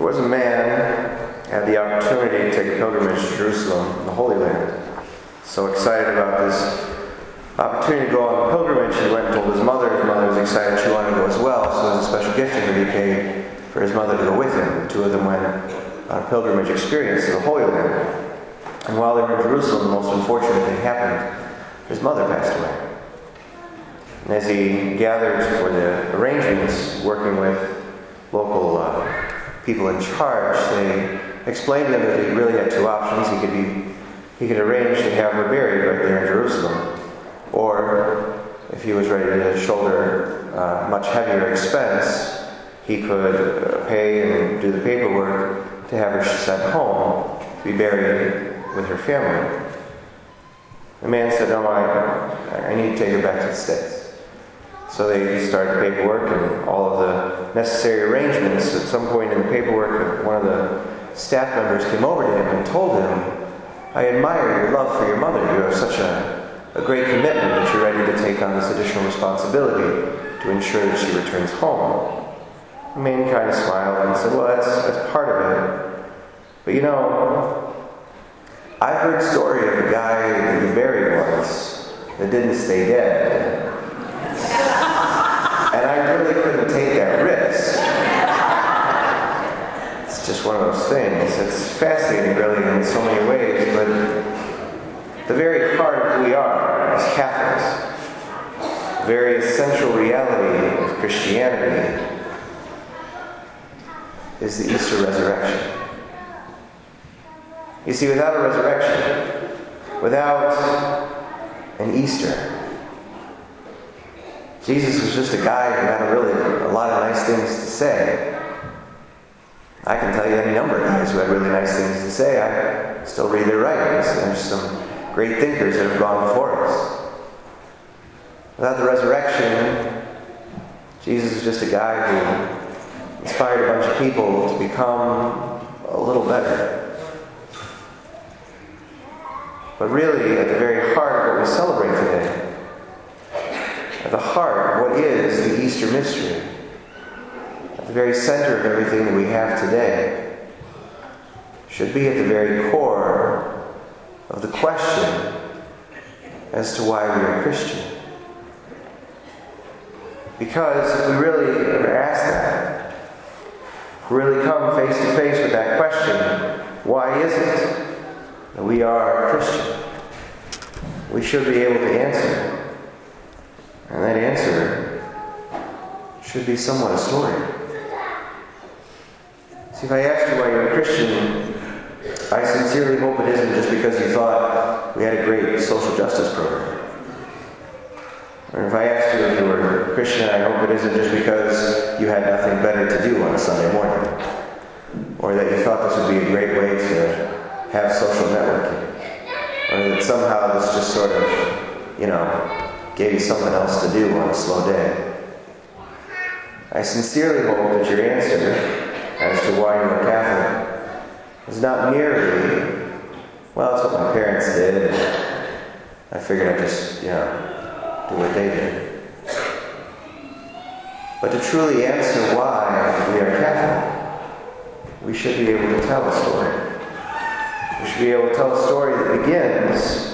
There was a man who had the opportunity to take a pilgrimage to Jerusalem, the Holy Land. So excited about this opportunity to go on the pilgrimage, he went and told his mother. His mother was excited she wanted to go as well, so as a special gift to her, he paid for his mother to go with him. The two of them went on a pilgrimage experience to the Holy Land. And while they were in Jerusalem, the most unfortunate thing happened. His mother passed away. And as he gathered for the arrangements, working with local people in charge, they explained to him that he really had two options. He could arrange to have her buried right there in Jerusalem, or if he was ready to shoulder much heavier expense, he could pay and do the paperwork to have her sent home to be buried with her family. The man said, "No, I need to take her back to the States." So they started the paperwork and all of the necessary arrangements. At some point in the paperwork, one of the staff members came over to him and told him, "I admire your love for your mother. You have such a great commitment that you're ready to take on this additional responsibility to ensure that she returns home." The man kind of smiled and said, "Well, that's part of it. But you know, I've heard the story of a guy that you buried once that didn't stay dead. And I really couldn't take that risk." It's just one of those things. It's fascinating, really, in so many ways, but the very heart of who we are as Catholics, the very essential reality of Christianity, is the Easter resurrection. You see, without a resurrection, without an Easter, Jesus was just a guy who had a lot of nice things to say. I can tell you any number of guys who had really nice things to say. I still read their writings. There's some great thinkers that have gone before us. Without the resurrection, Jesus is just a guy who inspired a bunch of people to become a little better. But really, at the very heart of what we celebrate today, at the heart of what is the Easter mystery, at the very center of everything that we have today, should be at the very core of the question as to why we are Christian. Because if we really ever ask that, if we really come face to face with that question, why is it that we are Christian, we should be able to answer. And that answer should be somewhat a story. See, if I asked you why you're a Christian, I sincerely hope it isn't just because you thought we had a great social justice program. Or if I asked you if you were a Christian, I hope it isn't just because you had nothing better to do on a Sunday morning. Or that you thought this would be a great way to have social networking. Or that somehow this just sort of, gave you something else to do on a slow day. I sincerely hope that your answer as to why you're a Catholic is not merely, well, it's what my parents did. I figured I'd just, do what they did. But to truly answer why we are Catholic, we should be able to tell a story. We should be able to tell a story that begins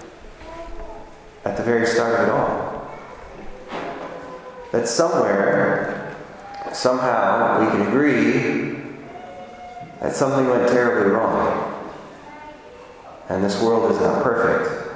at the very start of it all. That somewhere, somehow, we can agree that something went terribly wrong. And this world is not perfect.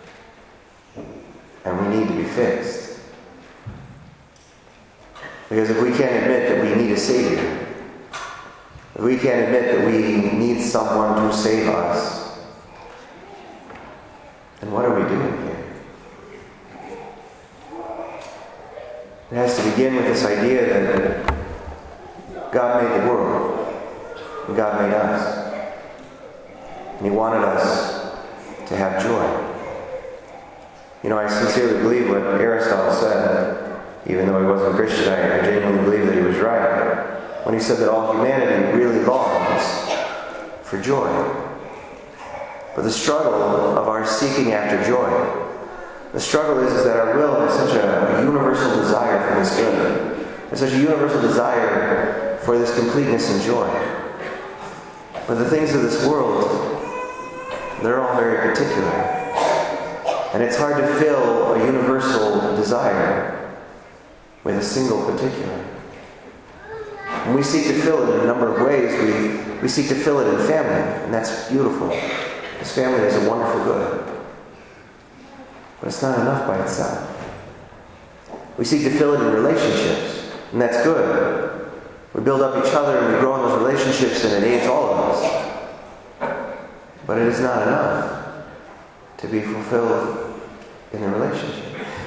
And we need to be fixed. Because if we can't admit that we need a Savior, if we can't admit that we need someone to save us, then what are we doing here? It has to begin with this idea that God made the world, and God made us, and He wanted us to have joy. I sincerely believe what Aristotle said, even though he wasn't a Christian. I genuinely believe that he was right when he said that all humanity really longs for joy. But the struggle of our seeking after joy, the struggle is that our will has such a universal desire for this good There's such a universal desire for this completeness and joy. But the things of this world, they're all very particular. And it's hard to fill a universal desire with a single particular. And we seek to fill it in a number of ways. We seek to fill it in family, and that's beautiful. This family is a wonderful good. But it's not enough by itself. We seek to fill it in relationships, and that's good. We build up each other and we grow in those relationships, and it aids all of us. But it is not enough to be fulfilled in the relationship.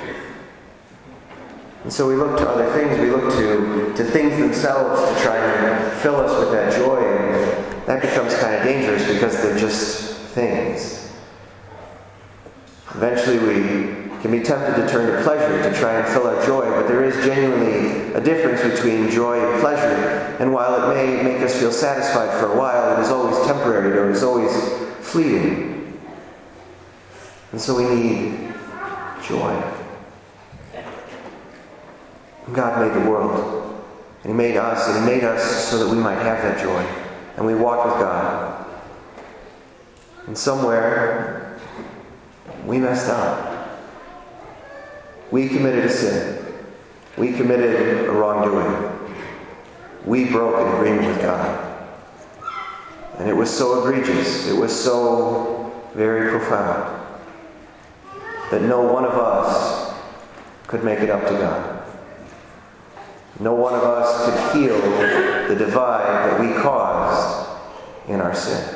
And so we look to other things. We look to things themselves to try and fill us with that joy, and that becomes kind of dangerous because they're just things. Eventually we can be tempted to turn to pleasure to try and fill our joy, but there is genuinely a difference between joy and pleasure. And while it may make us feel satisfied for a while, it is always temporary, or it is always fleeting. And so we need joy. God made the world, and He made us, and He made us so that we might have that joy. And we walk with God. And somewhere, we messed up. We committed a sin. We committed a wrongdoing. We broke an agreement with God. And it was so egregious, it was so very profound, that no one of us could make it up to God. No one of us could heal the divide that we caused in our sin.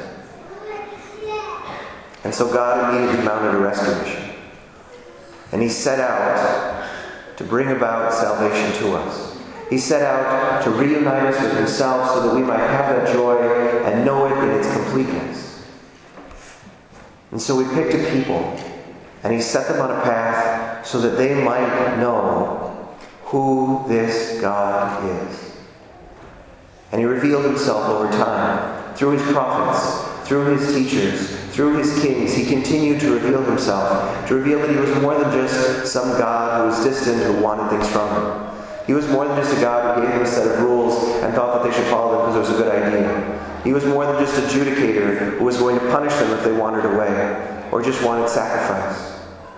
And so God immediately mounted a rescue mission. And He set out to bring about salvation to us. He set out to reunite us with Himself so that we might have that joy and know it in its completeness. And so we picked a people, and He set them on a path so that they might know who this God is. And He revealed Himself over time through His prophets, through His teachers, through His kings. He continued to reveal Himself, to reveal that He was more than just some God who was distant, who wanted things from Him. He was more than just a God who gave them a set of rules and thought that they should follow them because it was a good idea. He was more than just an adjudicator who was going to punish them if they wandered away or just wanted sacrifice.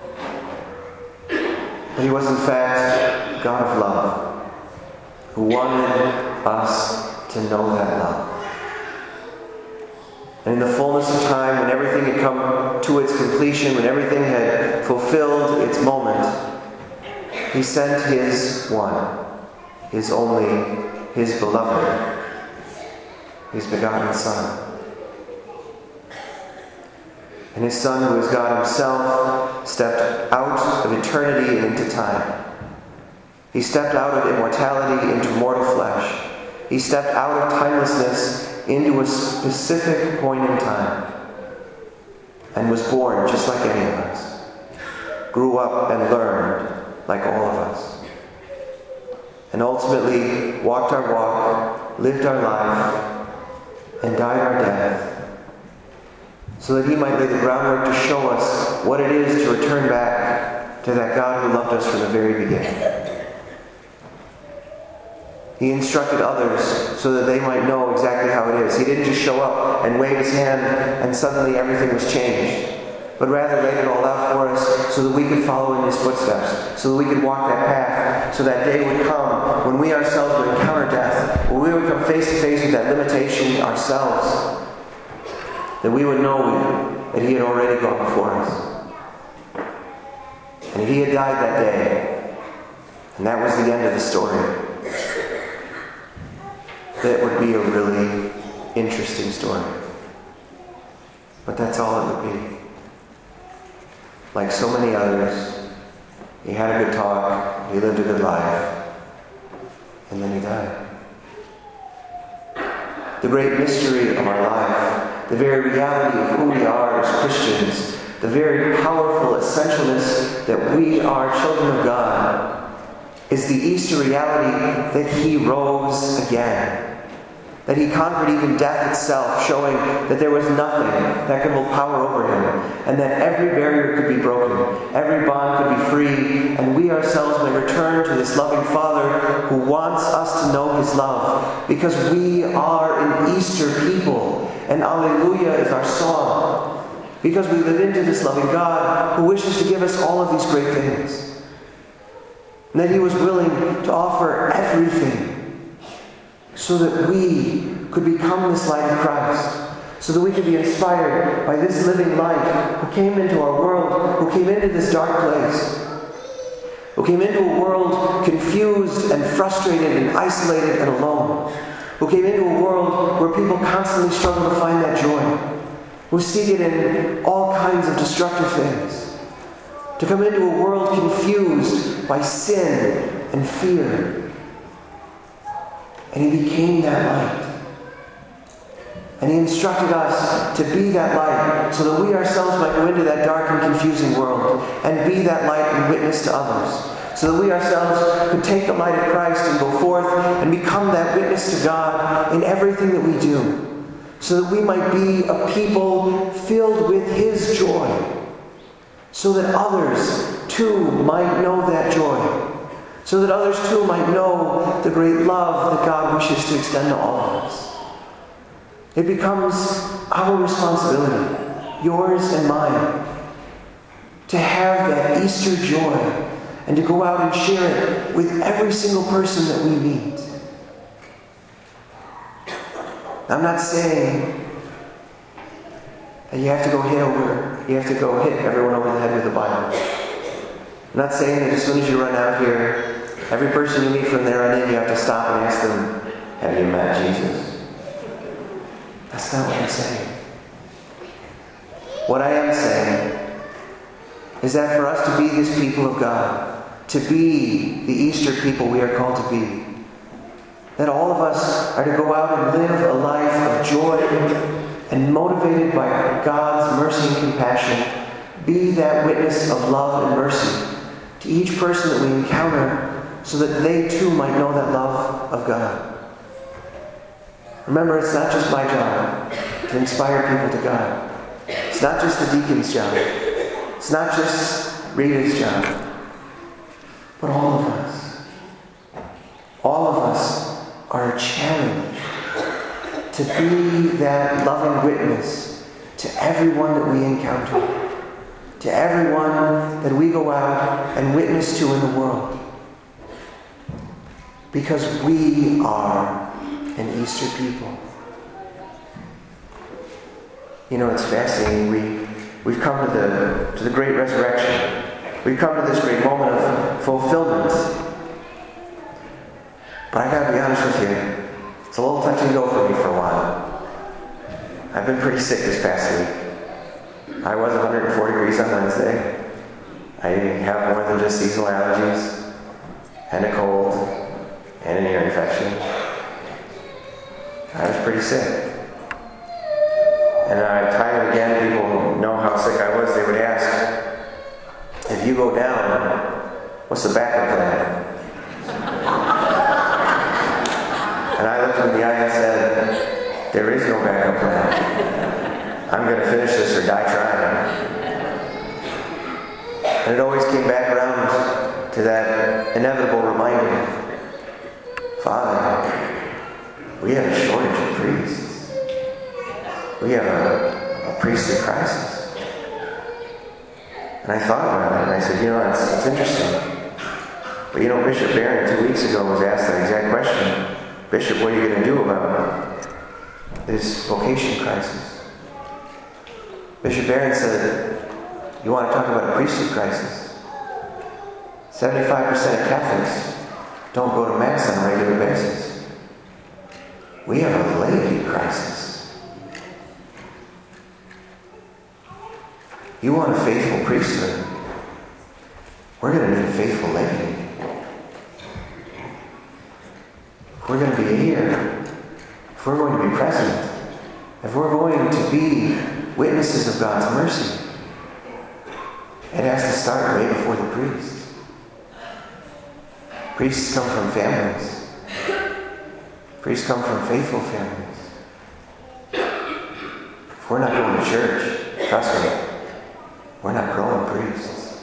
But He was in fact God of love, who wanted us to know that love. And in the fullness of time, when everything had come to its completion, when everything had fulfilled its moment, He sent His one, His only, His beloved, His begotten Son. And His Son, who is God Himself, stepped out of eternity and into time. He stepped out of immortality into mortal flesh. He stepped out of timelessness into a specific point in time, and was born just like any of us, grew up and learned like all of us, and ultimately walked our walk, lived our life, and died our death, so that He might lay the groundwork to show us what it is to return back to that God who loved us from the very beginning. He instructed others so that they might know exactly how it is. He didn't just show up and wave His hand and suddenly everything was changed, but rather laid it all out for us so that we could follow in His footsteps, so that we could walk that path, so that day would come when we ourselves would encounter death, when we would come face to face with that limitation ourselves, that we would know that He had already gone before us. And He had died that day, and that was the end of the story. That would be a really interesting story. But that's all it would be. Like so many others, He had a good talk, He lived a good life, and then He died. The great mystery of our life, the very reality of who we are as Christians, the very powerful essentialness that we are children of God, is the Easter reality that He rose again. That he conquered even death itself, showing that there was nothing that could hold power over him, and that every barrier could be broken, every bond could be free, and we ourselves may return to this loving Father who wants us to know his love, because we are an Easter people, and Alleluia is our song, because we live into this loving God who wishes to give us all of these great things, and that he was willing to offer everything so that we could become this light of Christ, so that we could be inspired by this living light who came into our world, who came into this dark place, who came into a world confused and frustrated and isolated and alone, who came into a world where people constantly struggle to find that joy, who seek it in all kinds of destructive things, to come into a world confused by sin and fear. And he became that light. And he instructed us to be that light so that we ourselves might go into that dark and confusing world and be that light and witness to others. So that we ourselves could take the light of Christ and go forth and become that witness to God in everything that we do. So that we might be a people filled with his joy. So that others too might know that joy. So that others too might know the great love that God wishes to extend to all of us. It becomes our responsibility, yours and mine, to have that Easter joy and to go out and share it with every single person that we meet. I'm not saying that you have to go hit everyone over the head with the Bible. I'm not saying that as soon as you run out here, every person you meet from there on in, you have to stop and ask them, have you met Jesus? That's not what I'm saying. What I am saying is that for us to be this people of God, to be the Easter people we are called to be, that all of us are to go out and live a life of joy and motivated by God's mercy and compassion, be that witness of love and mercy to each person that we encounter, so that they too might know that love of God. Remember, it's not just my job to inspire people to God. It's not just the deacon's job. It's not just Rita's job. But all of us. All of us are challenged to be that loving witness to everyone that we encounter. To everyone that we go out and witness to in the world. Because we are an Easter people. You know, it's fascinating. We've come to the great resurrection. We've come to this great moment of fulfillment. But I gotta be honest with you, it's a little touch and go for me for a while. I've been pretty sick this past week. I was 104 degrees on Wednesday. I have more than just seasonal allergies and a cold and an ear infection. I was pretty sick. And time and again, people know how sick I was. They would ask, if you go down, what's the backup plan? And I looked them in the eye and said, there is no backup plan. I'm going to finish this or die trying. And it always came back around to that inevitable reminder. Father, we have a shortage of priests. We have a priestly crisis. And I thought about it, and I said, it's interesting. But Bishop Barron 2 weeks ago was asked that exact question. Bishop, what are you going to do about this vocation crisis? Bishop Barron said, you want to talk about a priestly crisis? 75% of Catholics don't go to Mass on a regular basis. We have a laity crisis. You want a faithful priesthood? We're going to need a faithful laity. If we're going to be here, if we're going to be present, if we're going to be witnesses of God's mercy, it has to start way before the priest. Priests come from families. Priests come from faithful families. If we're not going to church, trust me, we're not growing priests.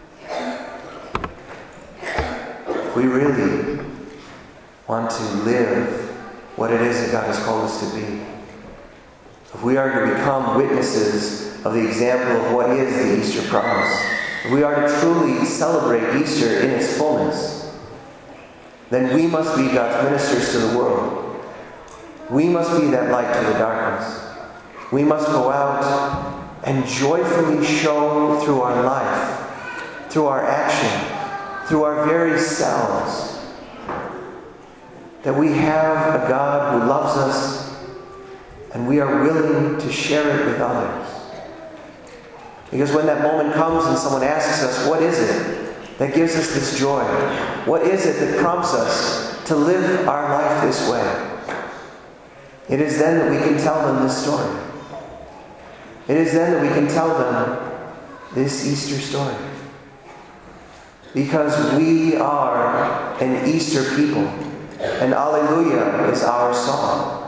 If we really want to live what it is that God has called us to be, if we are to become witnesses of the example of what is the Easter promise, if we are to truly celebrate Easter in its fullness, then we must be God's ministers to the world. We must be that light to the darkness. We must go out and joyfully show through our life, through our action, through our very selves, that we have a God who loves us and we are willing to share it with others. Because when that moment comes and someone asks us, what is it that gives us this joy? What is it that prompts us to live our life this way? It is then that we can tell them this story. It is then that we can tell them this Easter story. Because we are an Easter people, and Alleluia is our song.